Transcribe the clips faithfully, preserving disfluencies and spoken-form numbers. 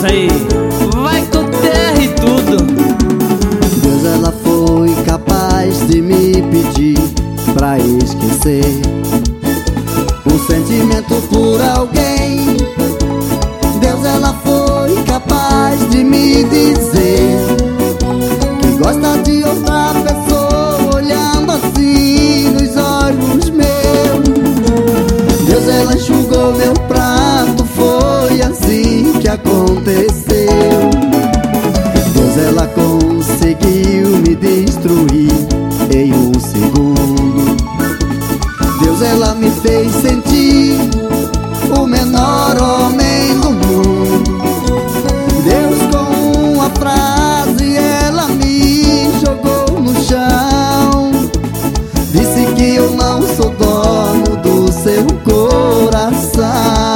Essa aí vai com terra e tudo. Deus, ela foi capaz de me pedir pra esquecer um sentimento por alguém. Deus, ela foi capaz de me dizer que gosta de outra pessoa, olhando assim nos olhos meus. Deus, ela enxugou meu prato, foi assim que aconteceu. Deus, ela conseguiu me destruir em um segundo. Deus, ela me fez sentir o menor homem do mundo. Deus, com uma frase, ela me jogou no chão. Disse que eu não sou dono do seu coração.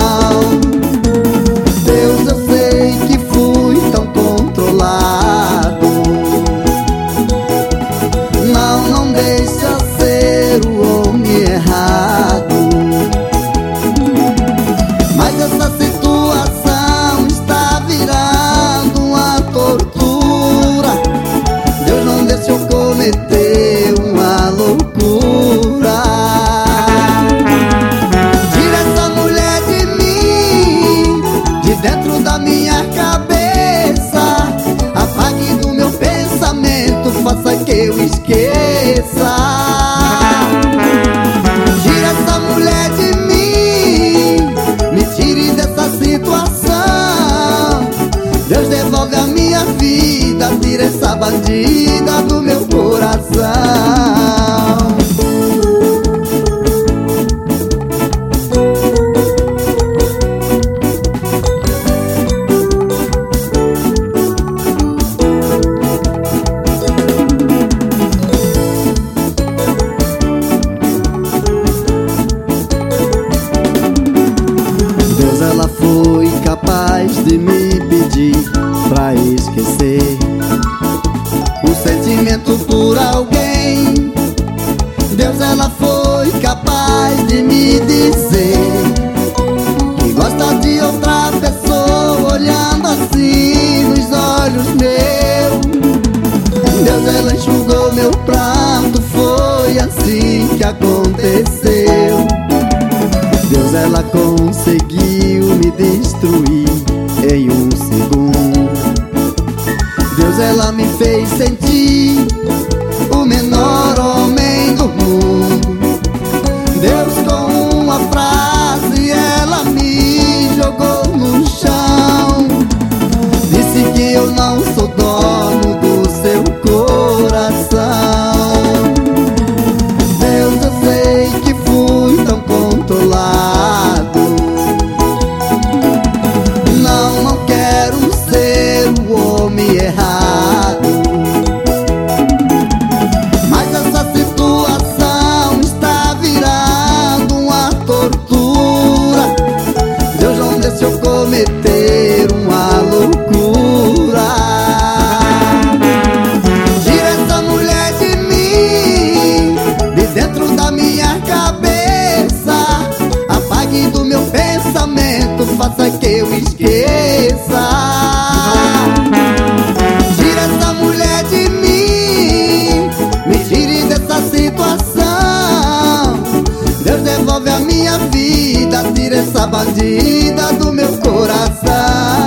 Deus, eu sei que fui tão controlado. Não, não deixa ser o homem errado. Mas essa situação está virando uma tortura. Deus, não deixa eu cometer uma loucura. Tira essa mulher de mim, de dentro da minha cabeça. Apague do meu pensamento, faça que eu esqueça. Tira essa mulher de mim, me tire dessa situação. Deus, devolve a minha vida, tira essa bandida do meu coração. Deus, ela foi capaz de me pedir pra esquecer um sentimento por alguém. Deus, ela foi capaz de me dizer que gosta de outra pessoa, olhando assim nos olhos meus. Deus, ela enxugou meu prato, foi assim que aconteceu. Deus, ela conseguiu me destruir em um segundo. Deus, ela me fez sentir o menor homem do mundo. Deus, com uma frase, ela me jogou no chão. Disse que eu não sou dono do seu coração. Deus, eu sei que fui tão controlado. Não, não quero ser o homem errado. Mas essa situação está virando uma tortura. Deus, não deixa eu cometer uma loucura. Tira essa mulher de mim, de dentro da minha cabeça. Apague do meu pensamento, faça que eu esqueça. Tira essa mulher de mim, me tire dessa situação. Deus, devolve a minha vida, tira essa bandida do meu coração.